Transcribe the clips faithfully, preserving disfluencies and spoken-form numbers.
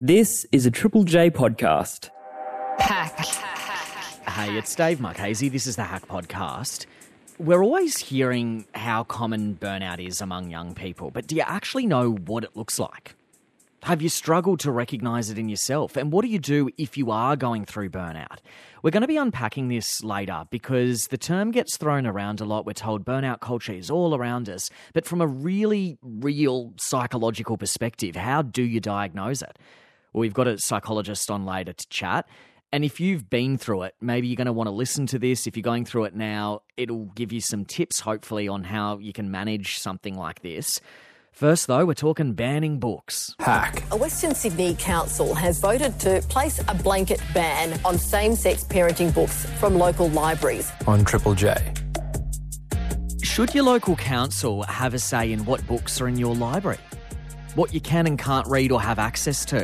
This is a Triple J podcast. Hack. Hey, it's Dave Marchese. This is the Hack Podcast. We're always hearing how common burnout is among young people, but do you actually know what it looks like? Have you struggled to recognise it in yourself? And what do you do if you are going through burnout? We're going to be unpacking this later because the term gets thrown around a lot. We're told burnout culture is all around us. But from a really real psychological perspective, how do you diagnose it? Well, we've got a psychologist on later to chat. And if you've been through it, maybe you're going to want to listen to this. If you're going through it now, it'll give you some tips, hopefully, on how you can manage something like this. First, though, we're talking banning books. Hack. A Western Sydney council has voted to place a blanket ban on same-sex parenting books from local libraries. On Triple J. Should your local council have a say in what books are in your library? What you can and can't read or have access to?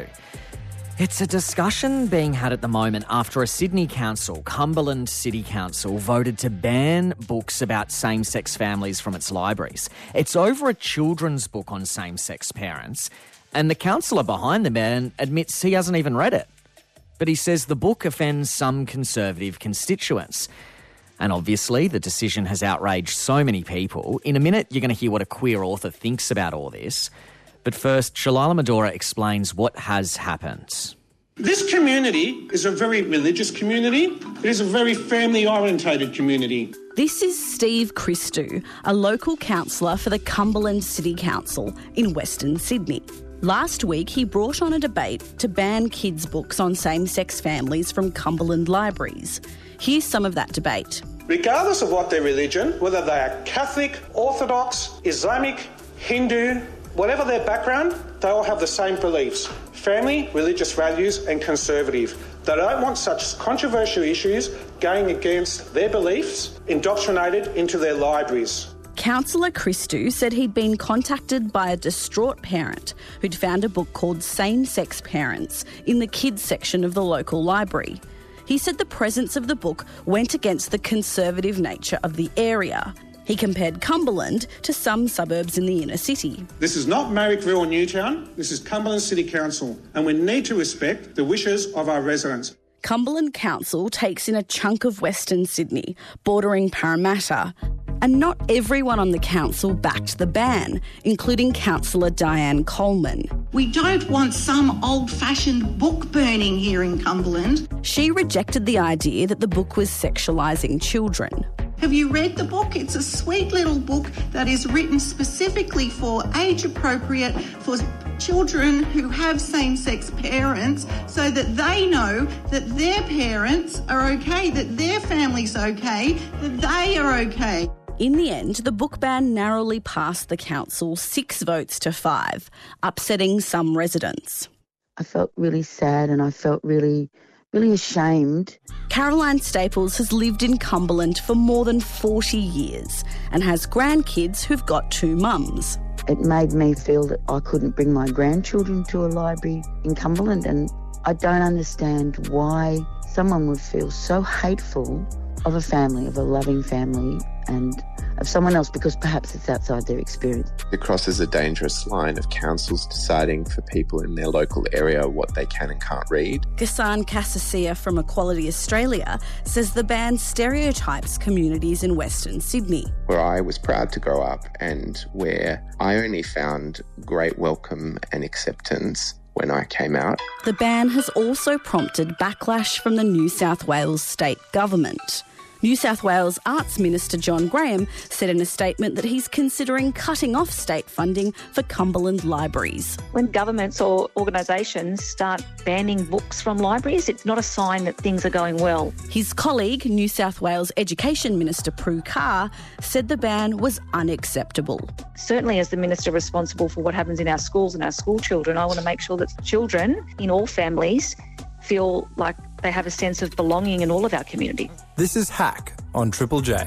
It's a discussion being had at the moment after a Sydney council, Cumberland City Council, voted to ban books about same-sex families from its libraries. It's over a children's book on same-sex parents, and the councillor behind the ban admits he hasn't even read it. But he says the book offends some Conservative constituents. And obviously, the decision has outraged so many people. In a minute, you're going to hear what a queer author thinks about all this. But first, Shalala Medora explains what has happened. This community is a very religious community. It is a very family-orientated community. This is Steve Christou, a local councillor for the Cumberland City Council in Western Sydney. Last week, he brought on a debate to ban kids' books on same-sex families from Cumberland libraries. Here's some of that debate. Regardless of what their religion, whether they are Catholic, Orthodox, Islamic, Hindu, whatever their background, they all have the same beliefs: family, religious values and conservative. They don't want such controversial issues going against their beliefs indoctrinated into their libraries. Councillor Christou said he'd been contacted by a distraught parent who'd found a book called Same-Sex Parents in the kids section of the local library. He said the presence of the book went against the conservative nature of the area. He compared Cumberland to some suburbs in the inner city. This is not Marrickville or Newtown. This is Cumberland City Council, and we need to respect the wishes of our residents. Cumberland Council takes in a chunk of Western Sydney, bordering Parramatta. And not everyone on the council backed the ban, including Councillor Diane Coleman. We don't want some old-fashioned book burning here in Cumberland. She rejected the idea that the book was sexualising children. Have you read the book? It's a sweet little book that is written specifically for age appropriate for children who have same-sex parents so that they know that their parents are okay, that their family's okay, that they are okay. In the end, the book ban narrowly passed the council six votes to five, upsetting some residents. I felt really sad and I felt really, really ashamed. Caroline Staples has lived in Cumberland for more than forty years and has grandkids who've got two mums. It made me feel that I couldn't bring my grandchildren to a library in Cumberland, and I don't understand why someone would feel so hateful of a family, of a loving family, and of someone else because perhaps it's outside their experience. It crosses a dangerous line of councils deciding for people in their local area what they can and can't read. Ghassan Kassasia from Equality Australia says the ban stereotypes communities in Western Sydney. Where I was proud to grow up and where I only found great welcome and acceptance when I came out. The ban has also prompted backlash from the New South Wales state government. New South Wales Arts Minister John Graham said in a statement that he's considering cutting off state funding for Cumberland libraries. When governments or organisations start banning books from libraries, it's not a sign that things are going well. His colleague, New South Wales Education Minister Prue Carr, said the ban was unacceptable. Certainly as the Minister responsible for what happens in our schools and our school children, I want to make sure that children in all families feel like they have a sense of belonging in all of our community. This is Hack on Triple J.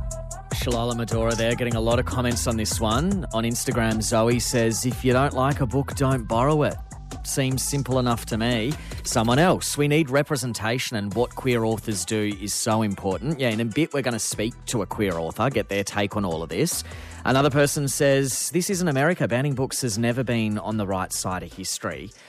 Shalala Medora there, getting a lot of comments on this one. On Instagram, Zoe says, if you don't like a book, don't borrow it. Seems simple enough to me. Someone else, we need representation, and what queer authors do is so important. Yeah, in a bit we're going to speak to a queer author, get their take on all of this. Another person says, this isn't America. Banning books has never been on the right side of history.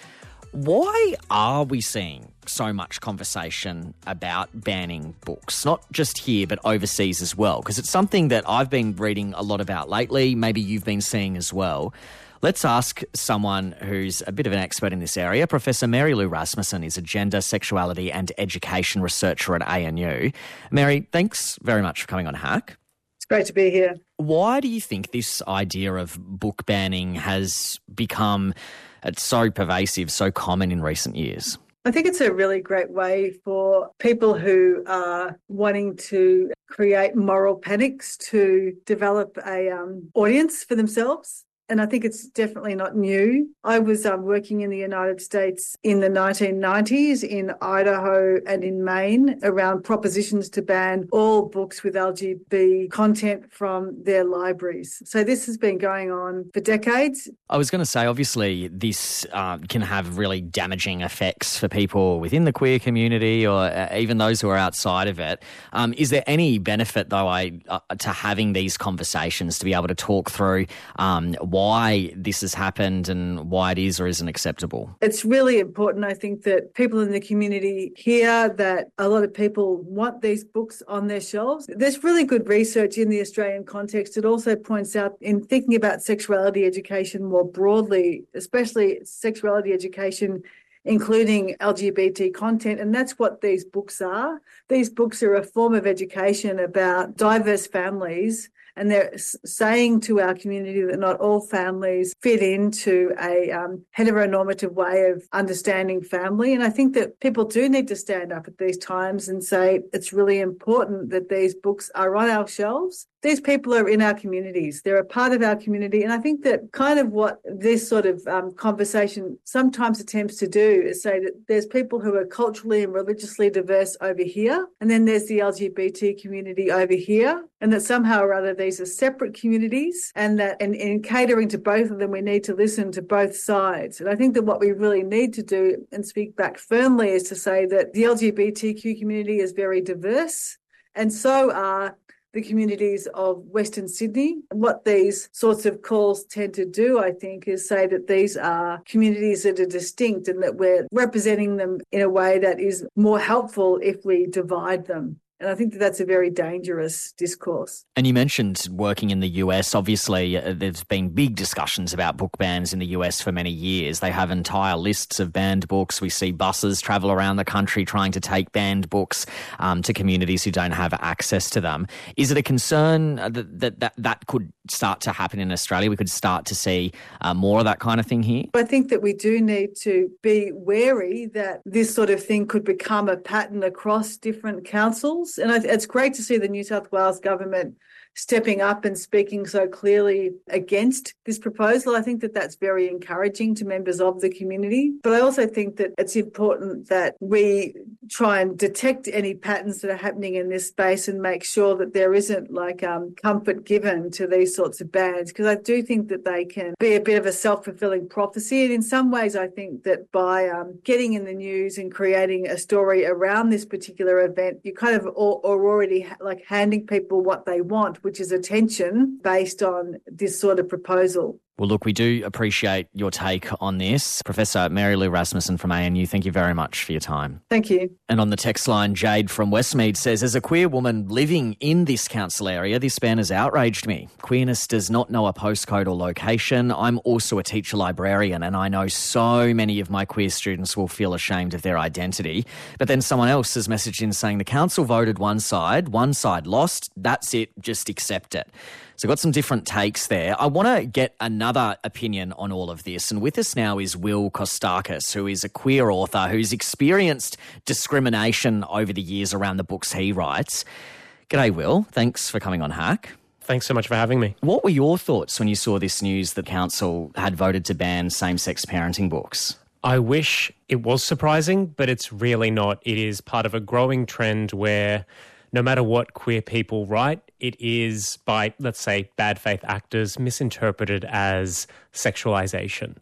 Why are we seeing so much conversation about banning books? Not just here, but overseas as well, because it's something that I've been reading a lot about lately, maybe you've been seeing as well. Let's ask someone who's a bit of an expert in this area. Professor Mary Lou Rasmussen is a gender, sexuality and education researcher at A N U. Mary, thanks very much for coming on Hack. It's great to be here. Why do you think this idea of book banning has become it's so pervasive, so common in recent years? I think it's a really great way for people who are wanting to create moral panics to develop a um, audience for themselves. And I think it's definitely not new. I was um, working in the United States in the nineteen nineties in Idaho and in Maine around propositions to ban all books with L G B T content from their libraries. So this has been going on for decades. I was going to say, obviously, this uh, can have really damaging effects for people within the queer community or uh, even those who are outside of it. Um, is there any benefit, though, I, uh, to having these conversations to be able to talk through um, why this has happened and why it is or isn't acceptable? It's really important, I think, that people in the community hear that a lot of people want these books on their shelves. There's really good research in the Australian context. It also points out in thinking about sexuality education more broadly, especially sexuality education including L G B T content, and that's what these books are. These books are a form of education about diverse families, and they're saying to our community that not all families fit into a um, heteronormative way of understanding family. And I think that people do need to stand up at these times and say it's really important that these books are on our shelves. These people are in our communities. They're a part of our community. And I think that kind of what this sort of um, conversation sometimes attempts to do is say that there's people who are culturally and religiously diverse over here, and then there's the L G B T community over here, and that somehow or other these are separate communities, and that in, in catering to both of them, we need to listen to both sides. And I think that what we really need to do and speak back firmly is to say that the L G B T Q community is very diverse, and so are the communities of Western Sydney. What these sorts of calls tend to do, I think, is say that these are communities that are distinct and that we're representing them in a way that is more helpful if we divide them. And I think that that's a very dangerous discourse. And you mentioned working in the U S. Obviously, uh, there's been big discussions about book bans in the U S for many years. They have entire lists of banned books. We see buses travel around the country trying to take banned books um, to communities who don't have access to them. Is it a concern that that, that, that could start to happen in Australia? We could start to see uh, more of that kind of thing here? I think that we do need to be wary that this sort of thing could become a pattern across different councils. And it's great to see the New South Wales government stepping up and speaking so clearly against this proposal. I think that that's very encouraging to members of the community. But I also think that it's important that we try and detect any patterns that are happening in this space and make sure that there isn't like um, comfort given to these sorts of bans, because I do think that they can be a bit of a self-fulfilling prophecy. And in some ways, I think that by um, getting in the news and creating a story around this particular event, you kind of are already like handing people what they want, which is attention based on this sort of proposal. Well, look, we do appreciate your take on this. Professor Mary Lou Rasmussen from A N U, thank you very much for your time. Thank you. And on the text line, Jade from Westmead says, as a queer woman living in this council area, this ban has outraged me. Queerness does not know a postcode or location. I'm also a teacher librarian, and I know so many of my queer students will feel ashamed of their identity. But then someone else has messaged in saying the council voted one side, one side lost. That's it, just accept it. So got some different takes there. I want to get another opinion on all of this. And with us now is Will Kostakis, who is a queer author who's experienced discrimination over the years around the books he writes. G'day, Will. Thanks for coming on Hack. Thanks so much for having me. What were your thoughts when you saw this news that council had voted to ban same-sex parenting books? I wish it was surprising, but it's really not. It is part of a growing trend where no matter what queer people write, it is by, let's say, bad faith actors misinterpreted as sexualization.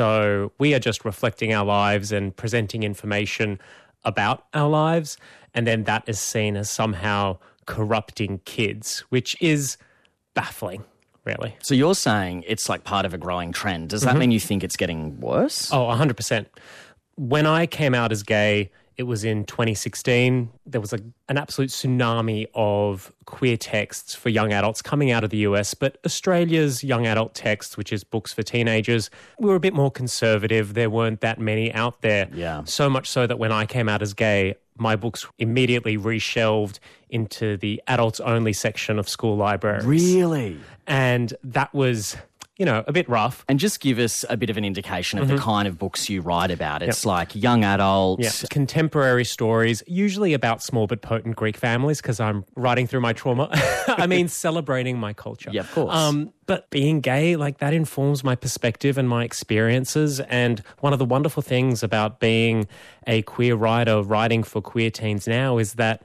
So we are just reflecting our lives and presenting information about our lives, and then that is seen as somehow corrupting kids, which is baffling, really. So you're saying it's like part of a growing trend. Does that mm-hmm. mean you think it's getting worse? Oh, one hundred percent. when I came out as gay, it was in twenty sixteen. There was a, an absolute tsunami of queer texts for young adults coming out of the U S, but Australia's young adult texts, which is books for teenagers, we were a bit more conservative. There weren't that many out there. Yeah. So much so that when I came out as gay, my books immediately reshelved into the adults-only section of school libraries. Really? And that was, you know, a bit rough. And just give us a bit of an indication of Mm-hmm. the kind of books you write about. It's Yep. like young adults. Yeah. Contemporary stories, usually about small but potent Greek families, because I'm writing through my trauma. I mean, celebrating my culture. Yeah, of course. Um, but being gay, like that informs my perspective and my experiences. And one of the wonderful things about being a queer writer writing for queer teens now is that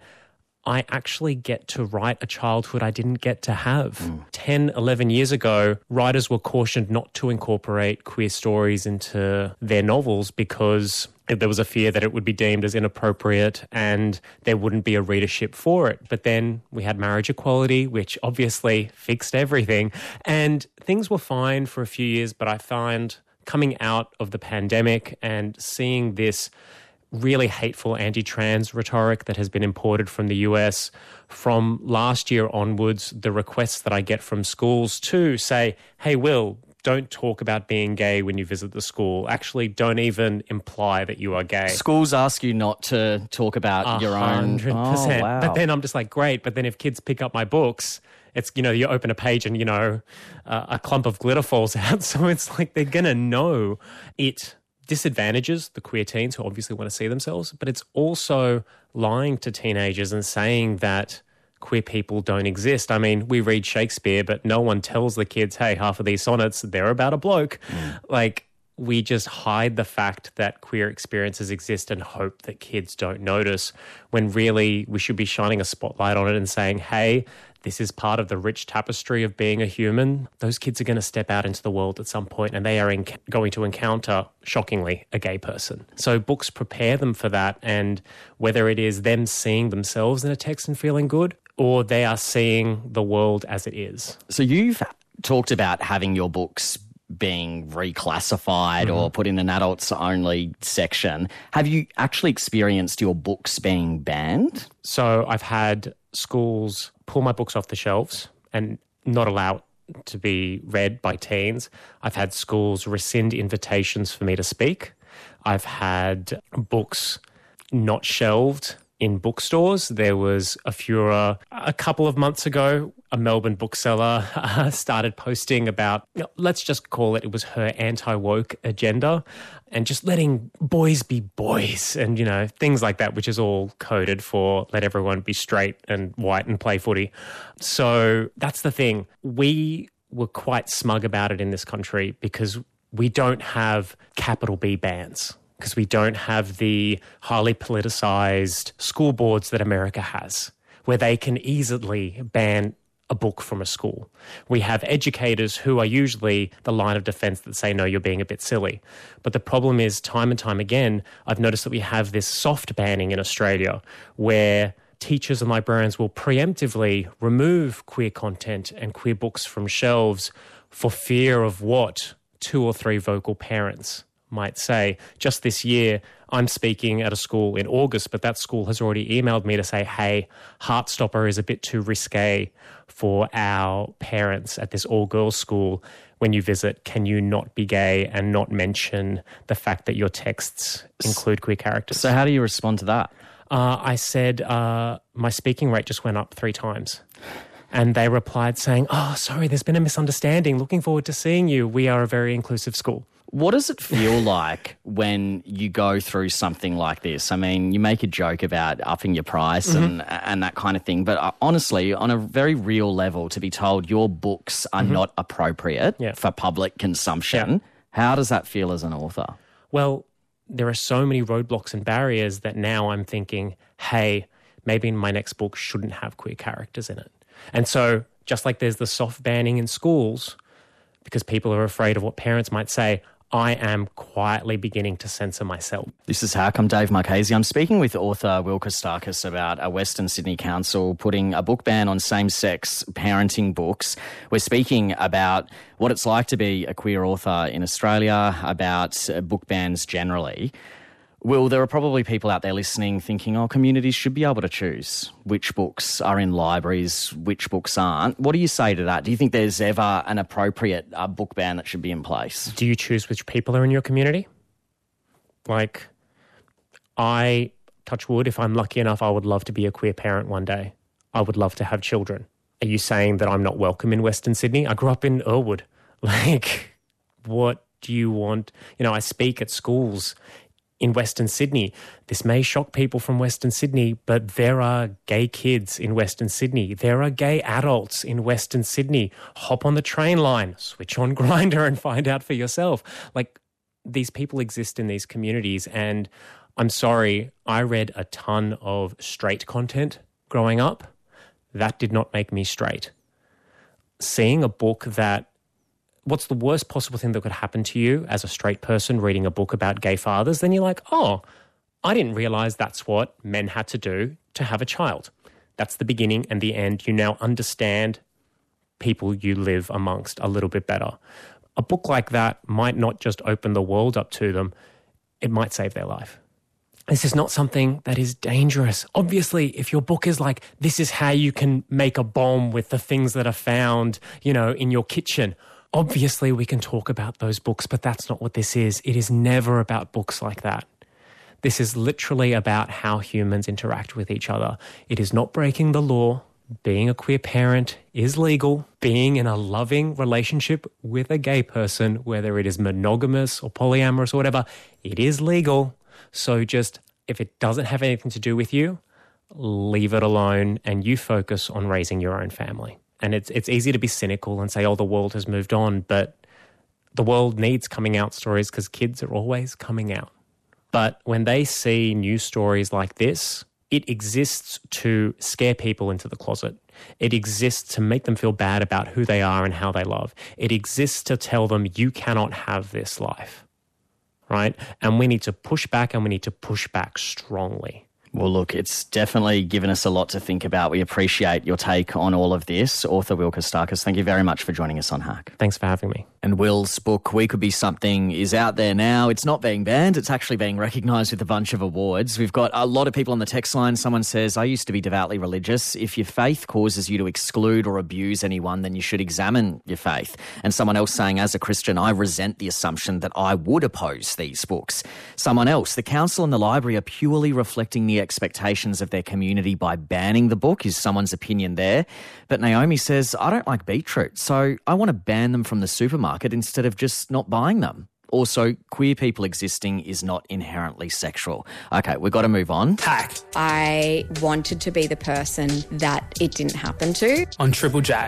I actually get to write a childhood I didn't get to have. Mm. ten, eleven years ago, writers were cautioned not to incorporate queer stories into their novels because there was a fear that it would be deemed as inappropriate and there wouldn't be a readership for it. But then we had marriage equality, which obviously fixed everything. And things were fine for a few years, but I find coming out of the pandemic and seeing this really hateful anti-trans rhetoric that has been imported from the U S. From last year onwards, the requests that I get from schools to say, hey, Will, don't talk about being gay when you visit the school. Actually, don't even imply that you are gay. Schools ask you not to talk about your own. one hundred percent. Oh, wow. But then I'm just like, great. But then if kids pick up my books, it's, you know, you open a page and, you know, uh, a clump of glitter falls out. So it's like they're going to know it disadvantages the queer teens who obviously want to see themselves, but it's also lying to teenagers and saying that queer people don't exist. I mean, we read Shakespeare, but no one tells the kids, hey, half of these sonnets, they're about a bloke. Mm. Like, we just hide the fact that queer experiences exist and hope that kids don't notice, when really we should be shining a spotlight on it and saying, hey, this is part of the rich tapestry of being a human. Those kids are going to step out into the world at some point and they are in- going to encounter, shockingly, a gay person. So books prepare them for that, and whether it is them seeing themselves in a text and feeling good, or they are seeing the world as it is. So you've talked about having your books being reclassified mm-hmm. or put in an adults-only section. Have you actually experienced your books being banned? So I've had schools pull my books off the shelves and not allow it to be read by teens. I've had schools rescind invitations for me to speak. I've had books not shelved in bookstores. There was a furor a couple of months ago. A Melbourne bookseller uh, started posting about, you know, let's just call it, it was her anti-woke agenda, and just letting boys be boys and, you know, things like that, which is all coded for let everyone be straight and white and play footy. So that's the thing. We were quite smug about it in this country because we don't have capital B bans, because we don't have the highly politicized school boards that America has, where they can easily ban a book from a school. We have educators who are usually the line of defense that say, no, you're being a bit silly. But the problem is, time and time again, I've noticed that we have this soft banning in Australia where teachers and librarians will preemptively remove queer content and queer books from shelves for fear of what two or three vocal parents might say. Just this year, I'm speaking at a school in August, but that school has already emailed me to say, hey, Heartstopper is a bit too risque for our parents at this all-girls school. When you visit, can you not be gay and not mention the fact that your texts include queer characters? So how do you respond to that? Uh, I said, uh, my speaking rate just went up three times. And they replied saying, oh, sorry, there's been a misunderstanding. Looking forward to seeing you. We are a very inclusive school. What does it feel like when you go through something like this? I mean, you make a joke about upping your price Mm-hmm. and and that kind of thing, but uh, honestly, on a very real level, to be told your books are Mm-hmm. not appropriate Yeah. for public consumption, Yeah. how does that feel as an author? Well, there are so many roadblocks and barriers that now I'm thinking, hey, maybe my next book shouldn't have queer characters in it. And so just like there's the soft banning in schools because people are afraid of what parents might say, I am quietly beginning to censor myself. This is Hack. I'm Dave Marchese. I'm speaking with author Will Kostakis about a Western Sydney council putting a book ban on same-sex parenting books. We're speaking about what it's like to be a queer author in Australia, about uh, book bans generally. Will, there are probably people out there listening thinking, oh, communities should be able to choose which books are in libraries, which books aren't. What do you say to that? Do you think there's ever an appropriate uh, book ban that should be in place? Do you choose which people are in your community? Like, I, touch wood, if I'm lucky enough, I would love to be a queer parent one day. I would love to have children. Are you saying that I'm not welcome in Western Sydney? I grew up in Earlwood. Like, what do you want? You know, I speak at schools in Western Sydney. This may shock people from Western Sydney, but there are gay kids in Western Sydney. There are gay adults in Western Sydney. Hop on the train line, switch on Grindr and find out for yourself. Like, these people exist in these communities, and I'm sorry, I read a ton of straight content growing up. That did not make me straight. Seeing a book that what's the worst possible thing that could happen to you as a straight person reading a book about gay fathers? Then you're like, oh, I didn't realize that's what men had to do to have a child. That's the beginning and the end. You now understand people you live amongst a little bit better. A book like that might not just open the world up to them, it might save their life. This is not something that is dangerous. Obviously, if your book is like, this is how you can make a bomb with the things that are found, you know, in your kitchen, obviously, we can talk about those books, but that's not what this is. It is never about books like that. This is literally about how humans interact with each other. It is not breaking the law. Being a queer parent is legal. Being in a loving relationship with a gay person, whether it is monogamous or polyamorous or whatever, it is legal. So just, if it doesn't have anything to do with you, leave it alone and you focus on raising your own family. And it's it's easy to be cynical and say, oh, the world has moved on, but the world needs coming out stories because kids are always coming out. But when they see news stories like this, it exists to scare people into the closet. It exists to make them feel bad about who they are and how they love. It exists to tell them you cannot have this life, right? And we need to push back, and we need to push back strongly. Well, look, it's definitely given us a lot to think about. We appreciate your take on all of this. Author Will Kostakis, thank you very much for joining us on Hack. Thanks for having me. And Will's book, We Could Be Something, is out there now. It's not being banned. It's actually being recognised with a bunch of awards. We've got a lot of people on the text line. Someone says, I used to be devoutly religious. If your faith causes you to exclude or abuse anyone, then you should examine your faith. And someone else saying, as a Christian, I resent the assumption that I would oppose these books. Someone else, the council and the library are purely reflecting the expectations of their community by banning the book, is someone's opinion there. But Naomi says, I don't like beetroot, so I want to ban them from the supermarket instead of just not buying them. Also, queer people existing is not inherently sexual. Okay, we've got to move on. Hack I wanted to be the person that it didn't happen to. on Triple J.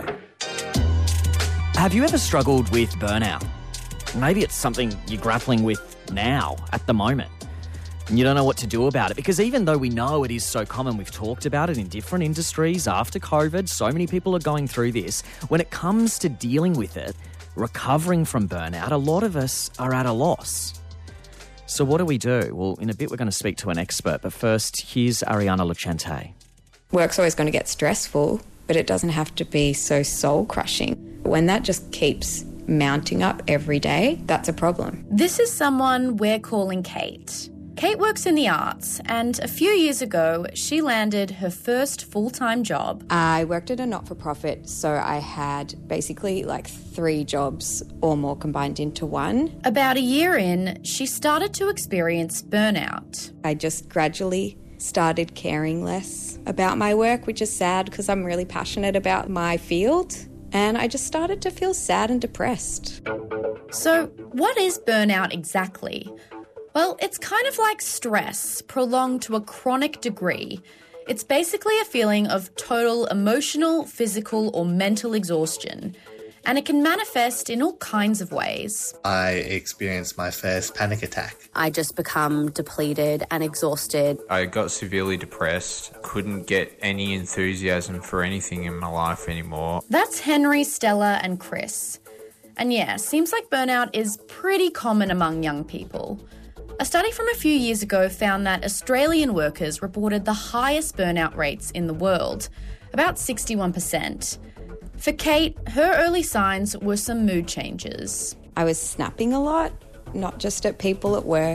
Have you ever struggled with burnout? Maybe it's something you're grappling with now, at the moment. And you don't know what to do about it, because even though we know it is so common, we've talked about it in different industries after COVID, so many people are going through this. When it comes to dealing with it, recovering from burnout, a lot of us are at a loss. So what do we do? Well, in a bit we're going to speak to an expert, but first, here's Ariana Lucente. Work's always going to get stressful, but it doesn't have to be so soul-crushing. When that just keeps mounting up every day, that's a problem. This is someone we're calling Kate. Kate works in the arts, and a few years ago, she landed her first full-time job. I worked at a not-for-profit, so I had basically like three jobs or more combined into one. About a year in, she started to experience burnout. I just gradually started caring less about my work, which is sad because I'm really passionate about my field. And I just started to feel sad and depressed. So what is burnout exactly? Well, it's kind of like stress, prolonged to a chronic degree. It's basically a feeling of total emotional, physical, or mental exhaustion. And it can manifest in all kinds of ways. I experienced my first panic attack. I just become depleted and exhausted. I got severely depressed, couldn't get any enthusiasm for anything in my life anymore. That's Henry, Stella, and Chris. And yeah, seems like burnout is pretty common among young people. A study from a few years ago found that Australian workers reported the highest burnout rates in the world, about sixty-one percent. For Kate, her early signs were some mood changes. I was snapping a lot, not just at people at work,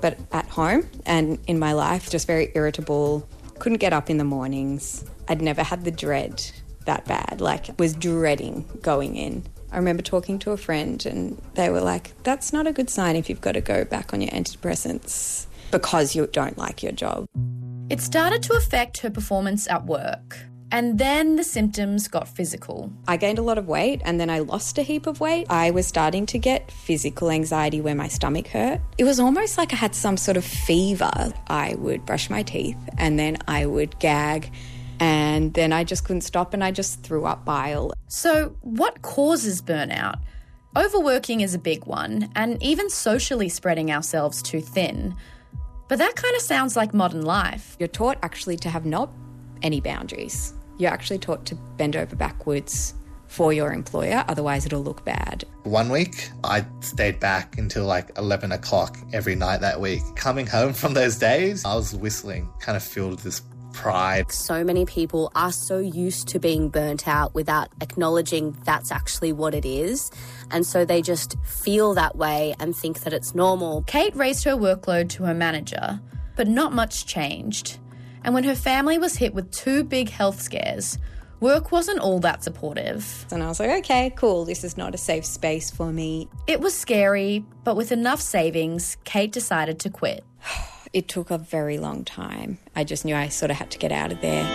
but at home and in my life, just very irritable, couldn't get up in the mornings. I'd never had the dread that bad, like was dreading going in. I remember talking to a friend and they were like, that's not a good sign if you've got to go back on your antidepressants because you don't like your job. It started to affect her performance at work. And then the symptoms got physical. I gained a lot of weight and then I lost a heap of weight. I was starting to get physical anxiety where my stomach hurt. It was almost like I had some sort of fever. I would brush my teeth and then I would gag and then I just couldn't stop and I just threw up bile. So what causes burnout? Overworking is a big one, and even socially spreading ourselves too thin. But that kind of sounds like modern life. You're taught actually to have not any boundaries. You're actually taught to bend over backwards for your employer, otherwise it'll look bad. One week, I stayed back until like eleven o'clock every night that week. Coming home from those days, I was whistling, kind of filled with this pride. So many people are so used to being burnt out without acknowledging that's actually what it is. And so they just feel that way and think that it's normal. Kate raised her workload to her manager, but not much changed. And when her family was hit with two big health scares, work wasn't all that supportive. And I was like, okay, cool, this is not a safe space for me. It was scary, but with enough savings, Kate decided to quit. It took a very long time. I just knew I sort of had to get out of there.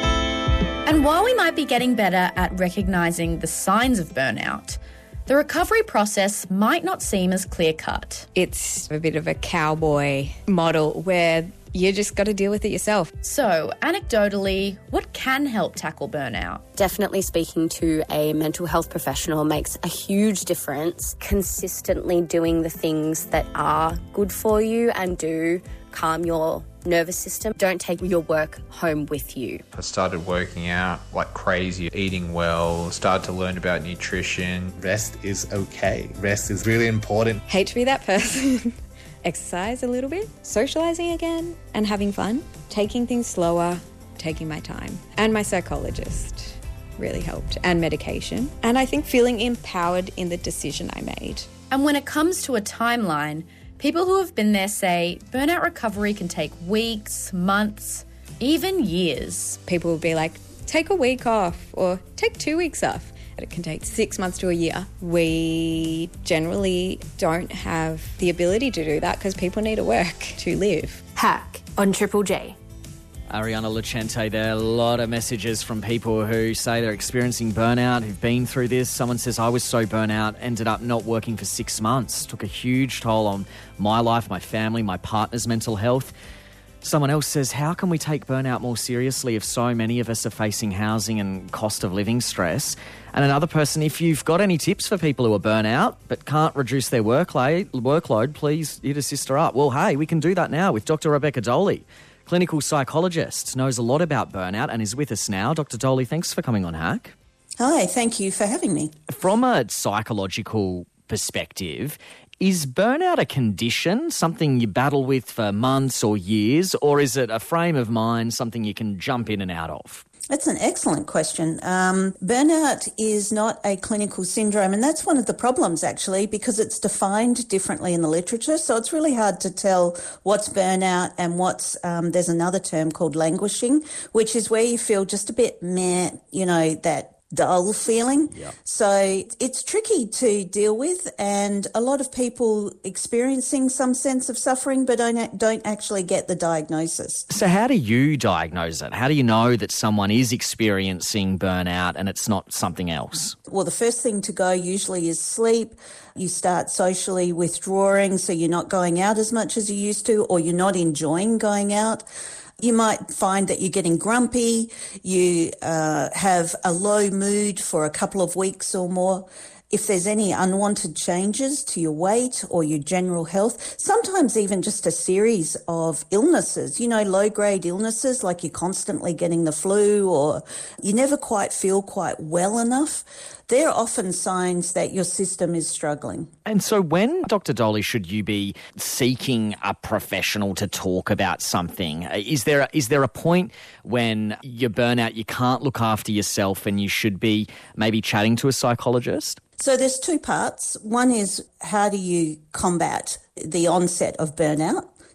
And while we might be getting better at recognising the signs of burnout, the recovery process might not seem as clear-cut. It's a bit of a cowboy model where you just got to deal with it yourself. So, anecdotally, what can help tackle burnout? Definitely speaking to a mental health professional makes a huge difference. Consistently doing the things that are good for you and do calm your nervous system. Don't take your work home with you. I started working out like crazy, eating well, started to learn about nutrition. Rest is okay. Rest is really important. Hate to be that person. Exercise a little bit, socialising again and having fun, taking things slower, taking my time. And my psychologist really helped, and medication. And I think feeling empowered in the decision I made. And when it comes to a timeline, people who have been there say burnout recovery can take weeks, months, even years. People will be like, take a week off or take two weeks off. It can take six months to a year. We generally don't have the ability to do that because people need to work to live. Hack on Triple J. Ariana Lucente, there are a lot of messages from people who say they're experiencing burnout, who've been through this. Someone says, I was so burnt out, ended up not working for six months. Took a huge toll on my life, my family, my partner's mental health. Someone else says, how can we take burnout more seriously if so many of us are facing housing and cost of living stress? And another person, if you've got any tips for people who are burnt out but can't reduce their workload, workload, please hit a sister up. Well, hey, we can do that now with Doctor Rebecca Doley, clinical psychologist, knows a lot about burnout and is with us now. Doctor Doley, thanks for coming on Hack. Hi, thank you for having me. From a psychological perspective, is burnout a condition, something you battle with for months or years, or is it a frame of mind, something you can jump in and out of? That's an excellent question. Um, burnout is not a clinical syndrome, and that's one of the problems, actually, because it's defined differently in the literature. So it's really hard to tell what's burnout and what's, um, there's another term called languishing, which is where you feel just a bit meh, you know, that dull feeling. Yep. So it's tricky to deal with, and a lot of people experiencing some sense of suffering but don't don't actually get the diagnosis. So how do you diagnose it? How do you know that someone is experiencing burnout and it's not something else? Well, the first thing to go usually is sleep. You start socially withdrawing, so you're not going out as much as you used to, or you're not enjoying going out. You might find that you're getting grumpy, you uh, have a low mood for a couple of weeks or more. If there's any unwanted changes to your weight or your general health, sometimes even just a series of illnesses, you know, low-grade illnesses like you're constantly getting the flu or you never quite feel quite well enough, they're often signs that your system is struggling. And so when, Doctor Doley, should you be seeking a professional to talk about something? Is there a, is there a point when you're burnout, you can't look after yourself and you should be maybe chatting to a psychologist? So there's two parts. One is how do you combat the onset of burnout?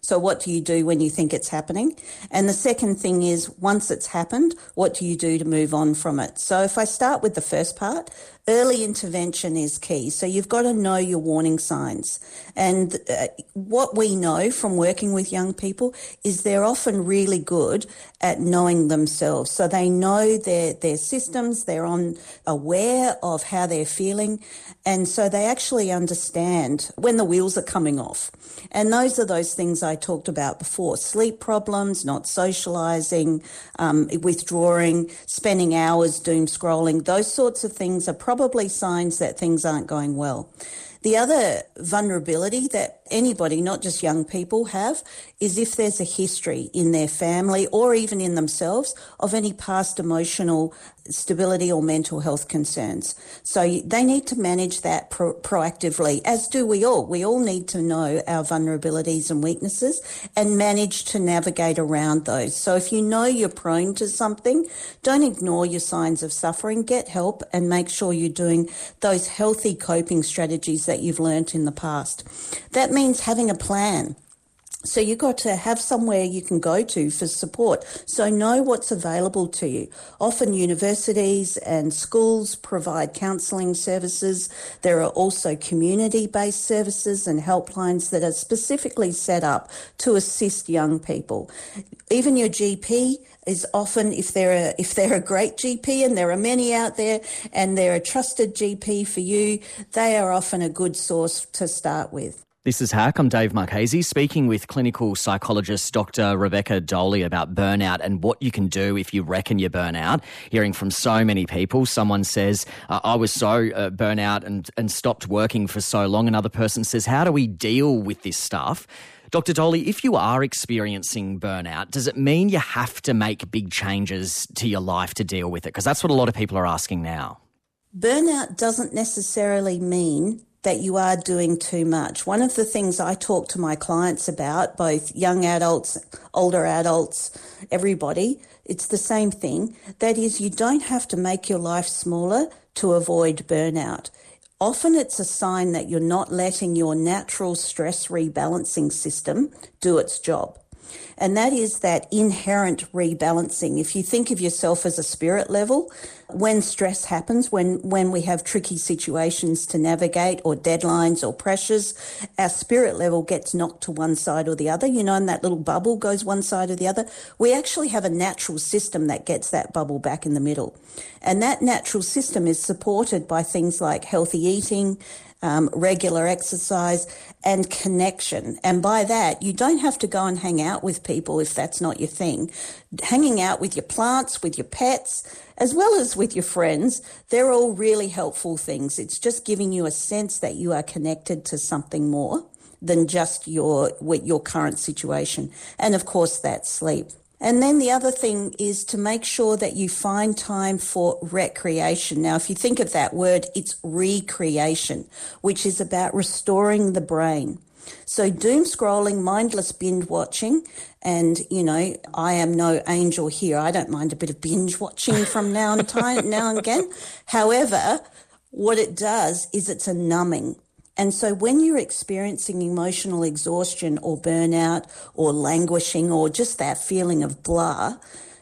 So what do you do when you think it's happening? And the second thing is, once it's happened, what do you do to move on from it? So if I start with the first part, early intervention is key. So you've got to know your warning signs. And uh, what we know from working with young people is they're often really good at knowing themselves. So they know their, their systems, they're on aware of how they're feeling. And so they actually understand when the wheels are coming off. And those are those things I talked about before: sleep problems, not socialising, um, withdrawing, spending hours doom scrolling. Those sorts of things are probably signs that things aren't going well. The other vulnerability that anybody, not just young people, have is if there's a history in their family or even in themselves of any past emotional stability or mental health concerns. So they need to manage that pro- proactively, as do we all. We all need to know our vulnerabilities and weaknesses and manage to navigate around those. So if you know you're prone to something, don't ignore your signs of suffering. Get help and make sure you're doing those healthy coping strategies that you've learnt in the past. That means having a plan. So you've got to have somewhere you can go to for support. So know what's available to you. Often universities and schools provide counselling services. There are also community-based services and helplines that are specifically set up to assist young people. Even your G P is often, if they're a, if they're a great G P, and there are many out there, and they're a trusted G P for you, they are often a good source to start with. This is Hack. I'm Dave Marchese, speaking with clinical psychologist Doctor Rebecca Doley about burnout and what you can do if you reckon you're burnout. Hearing from so many people, someone says, uh, I was so uh, burnout and, and stopped working for so long. Another person says, how do we deal with this stuff? Doctor Doley, if you are experiencing burnout, does it mean you have to make big changes to your life to deal with it? Because that's what a lot of people are asking now. Burnout doesn't necessarily mean that you are doing too much. One of the things I talk to my clients about, both young adults, older adults, everybody, it's the same thing. That is, you don't have to make your life smaller to avoid burnout. Often it's a sign that you're not letting your natural stress rebalancing system do its job. And that is that inherent rebalancing. If you think of yourself as a spirit level, when stress happens, when, when we have tricky situations to navigate or deadlines or pressures, our spirit level gets knocked to one side or the other, you know, and that little bubble goes one side or the other. We actually have a natural system that gets that bubble back in the middle. And that natural system is supported by things like healthy eating, Um, regular exercise and connection. And by that, you don't have to go and hang out with people if that's not your thing. Hanging out with your plants, with your pets, as well as with your friends, they're all really helpful things. It's just giving you a sense that you are connected to something more than just your, your current situation. And of course, that's sleep. And then the other thing is to make sure that you find time for recreation. Now, if you think of that word, it's recreation, which is about restoring the brain. So doom scrolling, mindless binge watching, and, you know, I am no angel here. I don't mind a bit of binge watching from now and time, now and again. However, what it does is it's a numbing. And so when you're experiencing emotional exhaustion or burnout or languishing or just that feeling of blah,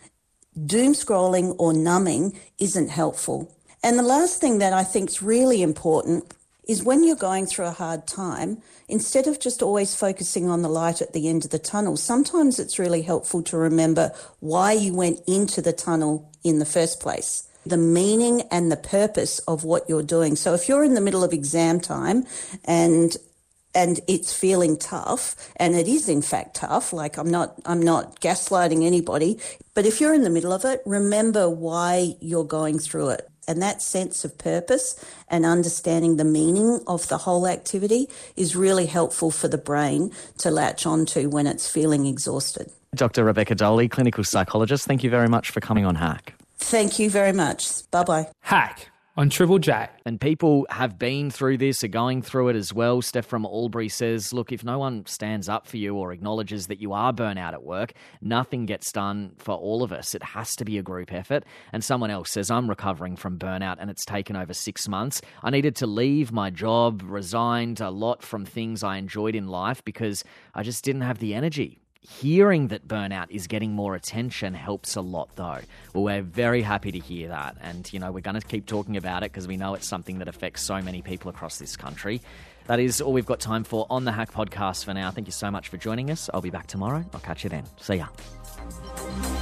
doom scrolling or numbing isn't helpful. And the last thing that I think is really important is when you're going through a hard time, instead of just always focusing on the light at the end of the tunnel, sometimes it's really helpful to remember why you went into the tunnel in the first place, the meaning and the purpose of what you're doing. So if you're in the middle of exam time and and it's feeling tough, and it is in fact tough, like I'm not I'm not gaslighting anybody, but if you're in the middle of it, remember why you're going through it. And that sense of purpose and understanding the meaning of the whole activity is really helpful for the brain to latch onto when it's feeling exhausted. Doctor Rebecca Doley, clinical psychologist, thank you very much for coming on Hack. Thank you very much. Bye-bye. Hack. on Triple J. And people have been through this, are going through it as well. Steph from Albury says, look, if no one stands up for you or acknowledges that you are burnt out at work, nothing gets done for all of us. It has to be a group effort. And someone else says, I'm recovering from burnout and it's taken over six months. I needed to leave my job, resigned a lot from things I enjoyed in life because I just didn't have the energy. Hearing that burnout is getting more attention helps a lot, though. Well, we're very happy to hear that. And, you know, we're going to keep talking about it because we know it's something that affects so many people across this country. That is all we've got time for on the Hack Podcast for now. Thank you so much for joining us. I'll be back tomorrow. I'll catch you then. See ya.